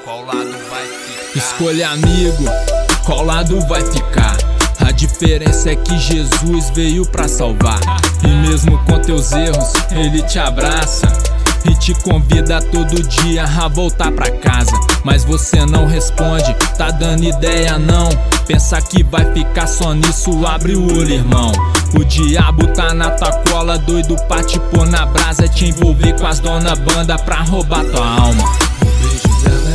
qual lado vai ficar? Escolha, amigo, qual lado vai ficar? A diferença é que Jesus veio pra salvar, e mesmo com teus erros, Ele te abraça e te convida todo dia a voltar pra casa. Mas você não responde, tá dando ideia não. Pensa que vai ficar só nisso, abre o olho, irmão. O diabo tá na tua cola, doido pra te pôr na brasa, te envolver com as dona banda pra roubar tua alma. O beijo dela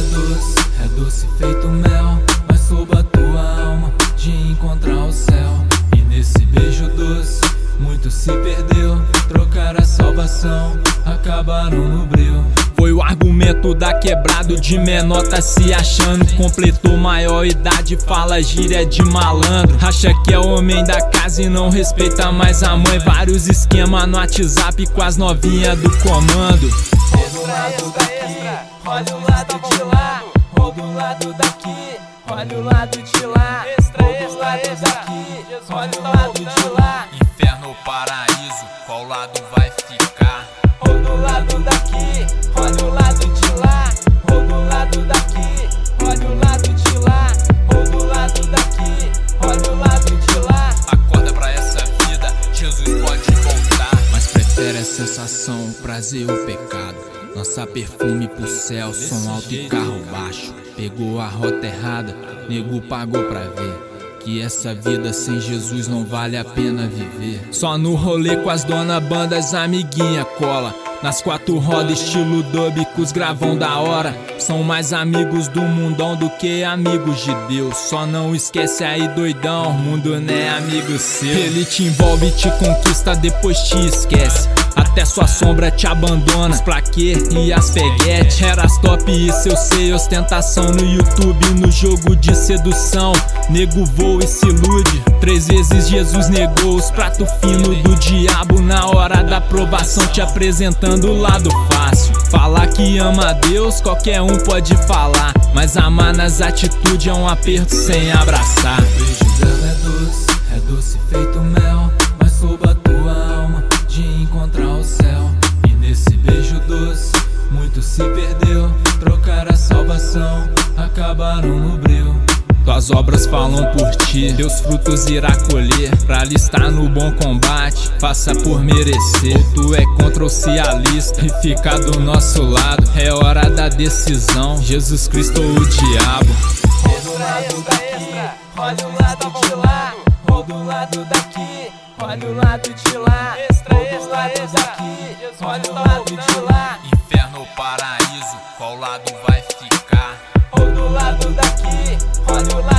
é doce feito mel, mas sob a tua alma de encontrar o céu. E nesse beijo doce, muito se perdeu, trocaram a salvação, acabaram no breu. Foi o argumento da quebrado, de menor tá se achando, completou maior idade, fala gíria de malandro. Acha que é homem da casa e não respeita mais a mãe. Vários esquema no WhatsApp com as novinhas do comando. Roda o lado daqui, olha o lado de lá. Roda o lado daqui, olha o lado de lá. Roda o lado daqui, olha o lado de lá. Inferno ou paraíso, qual lado vai ficar? Roda o lado daqui, olha o lado de lá. Roda o lado daqui, olha o lado de lá. Roda o lado daqui, olha o lado de lá. Acorda pra essa vida, Jesus pode voltar. Mas prefere a sensação, o prazer e o pecado. Lança perfume pro céu, som alto e carro baixo. Pegou a rota errada, nego pagou pra ver que essa vida sem Jesus não vale a pena viver. Só no rolê com as dona bandas, amiguinha cola. Nas quatro rodas estilo dub, com os gravão da hora. São mais amigos do mundão do que amigos de Deus. Só não esquece aí, doidão, o mundo não é amigo seu. Ele te envolve, te conquista, depois te esquece. Até sua sombra te abandona, as plaquê e as peguete. Eras top, isso eu sei, ostentação no YouTube, no jogo de sedução. Nego voa e se ilude. 3 vezes Jesus negou os pratos finos do diabo na hora da provação, te apresentando o lado fácil. Falar que ama a Deus, qualquer um pode falar, mas amar nas atitudes é um aperto sem abraçar. O beijo dela é doce feito mel, mas sob a tua alma de encontrar o céu. E nesse beijo doce, muito se perdeu, trocaram a salvação, acabaram no breu. Tuas obras falam por ti, teus frutos irá colher. Pra alistar no bom combate, faça por merecer. Ou tu é contra ou se alista e fica do nosso lado. É hora da decisão, Jesus Cristo ou o diabo. Roda o lado daqui, olha o lado de lá. Roda o lado daqui, olha o lado de lá. Roda o lado daqui, olha o lado de lá. Inferno ou paraíso, qual lado vai ficar? Roda o lado daqui, olha o lado